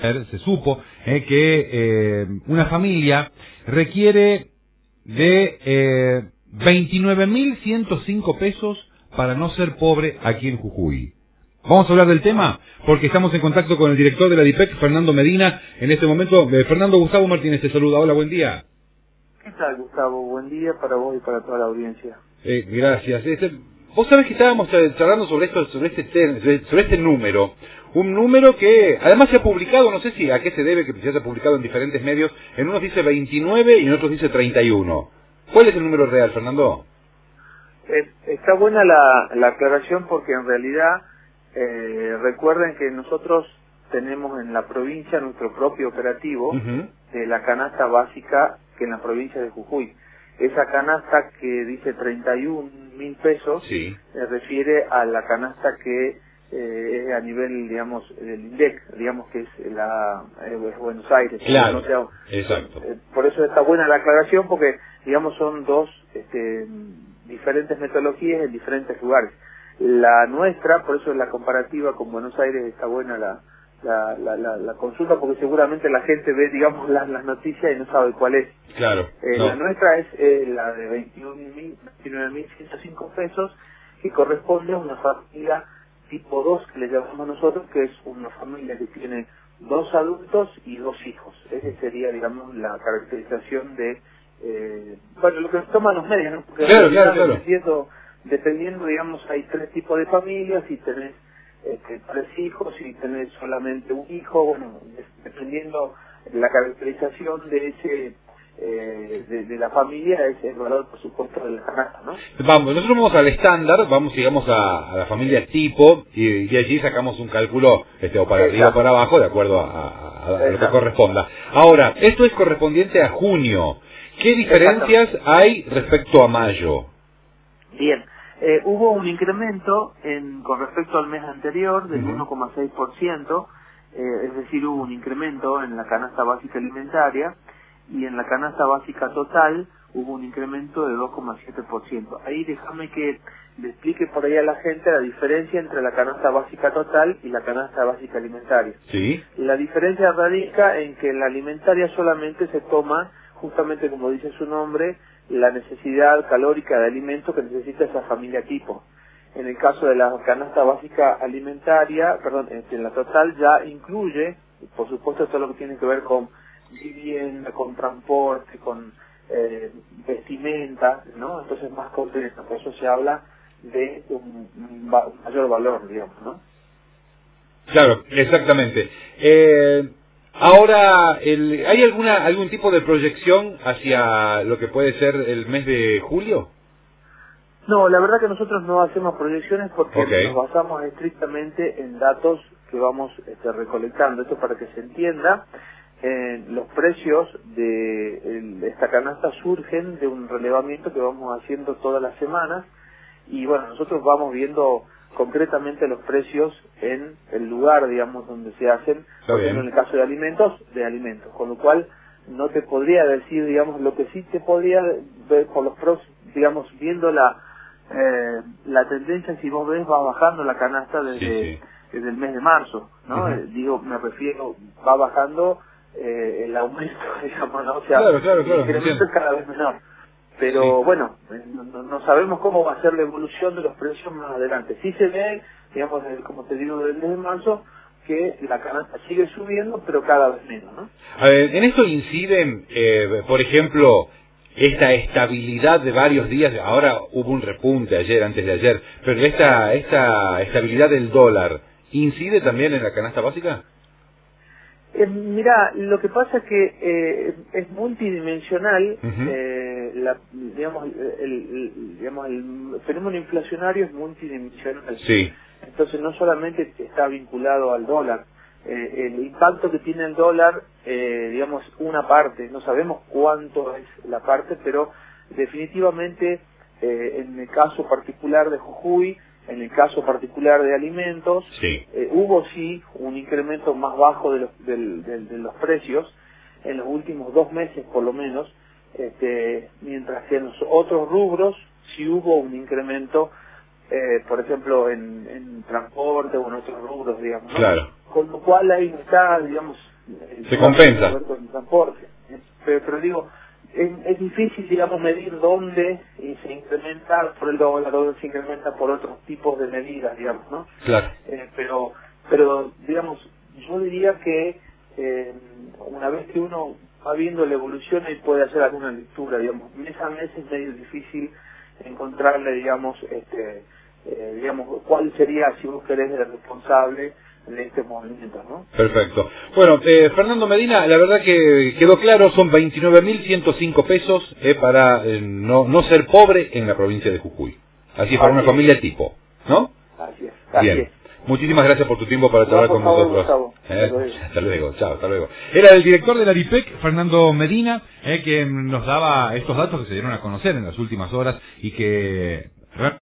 se supo que una familia requiere de 29.105 pesos para no ser pobre aquí en Jujuy. Vamos a hablar del tema porque estamos en contacto con el director de la DIPEC, Fernando Medina. En este momento, Fernando, Gustavo Martínez te saluda. Hola, buen día. ¿Qué tal, Gustavo? Buen día para vos y para toda la audiencia. Gracias. Vos sabés que estábamos charlando sobre este número. Un número que además se ha publicado, no sé si a qué se debe, que se haya publicado en diferentes medios. En unos dice 29 y en otros dice 31. ¿Cuál es el número real, Fernando? Está buena la aclaración porque en realidad recuerden que nosotros tenemos en la provincia nuestro propio operativo de la canasta básica que en la provincia de Jujuy. Esa canasta que dice 31.000 pesos sí, refiere a la canasta que es a nivel, digamos, del INDEC, digamos que es es Buenos Aires. Claro, no sea, exacto. Por eso está buena la aclaración porque, digamos, son dos diferentes metodologías en diferentes lugares. La nuestra, por eso la comparativa con Buenos Aires está buena la consulta porque seguramente la gente ve, digamos, las noticias y no sabe cuál es. Claro. La nuestra es la de 29.105 pesos que corresponde a una familia tipo 2 que le llamamos nosotros, que es una familia que tiene 2 adultos y 2 hijos. Esa sería, digamos, la caracterización de lo que toman los medios, ¿no? Porque claro. Dependiendo, digamos, hay 3 tipos de familias, si tenés 3 hijos, si tenés solamente un hijo, bueno, dependiendo la caracterización de ese de la familia es el valor, por supuesto, de la canasta, ¿no? Nosotros vamos al estándar, digamos, a la familia tipo, y allí sacamos un cálculo, o para arriba o para abajo, de acuerdo a lo que corresponda. Ahora, esto es correspondiente a junio. ¿Qué diferencias hay respecto a mayo? Bien, hubo un incremento con respecto al mes anterior del 1,6%, es decir, hubo un incremento en la canasta básica alimentaria, y en la canasta básica total hubo un incremento de 2,7%. Ahí déjame que le explique por ahí a la gente la diferencia entre la canasta básica total y la canasta básica alimentaria. Sí. La diferencia radica en que en la alimentaria solamente se toma, justamente como dice su nombre, la necesidad calórica de alimento que necesita esa familia tipo. En el caso de la canasta básica alimentaria, en la total ya incluye, por supuesto, todo lo que tiene que ver con vivienda, con transporte, con vestimenta, ¿no? Entonces más completo, por eso se habla de un mayor valor, digamos, ¿no? Claro, exactamente. Ahora, ¿hay algún tipo de proyección hacia lo que puede ser el mes de julio? No, la verdad que nosotros no hacemos proyecciones porque nos basamos estrictamente en datos que vamos recolectando. Esto para que se entienda. Los precios de esta canasta surgen de un relevamiento que vamos haciendo todas las semanas y bueno, nosotros vamos viendo concretamente los precios en el lugar, digamos, donde se hacen, por ejemplo, en el caso de alimentos, con lo cual no te podría decir, digamos, lo que sí te podría ver por los pros, digamos, viendo la tendencia, si vos ves, va bajando la canasta desde el mes de marzo, ¿no? Me refiero, va bajando el aumento, digamos, ¿no? O sea, el incremento es cada vez menor. Pero bueno, no sabemos cómo va a ser la evolución de los precios más adelante. Sí se ve, digamos, como te digo, desde el mes de marzo, que la canasta sigue subiendo, pero cada vez menos, ¿no? A ver, en esto incide, por ejemplo, esta estabilidad de varios días. Ahora hubo un repunte ayer, antes de ayer, pero esta estabilidad del dólar, ¿incide también en la canasta básica? Mira, lo que pasa es que es multidimensional, digamos, el fenómeno inflacionario es multidimensional. Sí. Entonces no solamente está vinculado al dólar, el impacto que tiene el dólar, digamos, una parte, no sabemos cuánto es la parte, pero definitivamente en el caso particular de Jujuy, en el caso particular de alimentos, hubo un incremento más bajo de los precios en los últimos 2 meses por lo menos, mientras que en los otros rubros sí hubo un incremento, por ejemplo en transporte o en otros rubros, digamos, ¿no? Claro. Con lo cual ahí está, digamos, se compensa el transporte. Pero digo, es difícil, digamos, medir dónde se incrementa por el dólar, dónde se incrementa por otros tipos de medidas, digamos, ¿no? Claro. Pero digamos, yo diría que una vez que uno va viendo la evolución y puede hacer alguna lectura, digamos, mes a mes es medio difícil encontrarle, digamos, digamos, cuál sería, si vos querés, el responsable de este movimiento, ¿no? Perfecto. Bueno, Fernando Medina, la verdad que quedó claro, son 29.105 pesos para no ser pobre en la provincia de Jujuy. Así es, para una familia tipo, ¿no? Así es. Bien. Muchísimas gracias por tu tiempo para charlar con nosotros. Gustavo. Hasta luego, chao, hasta luego. Era el director de la DIPEC, Fernando Medina, que nos daba estos datos que se dieron a conocer en las últimas horas y que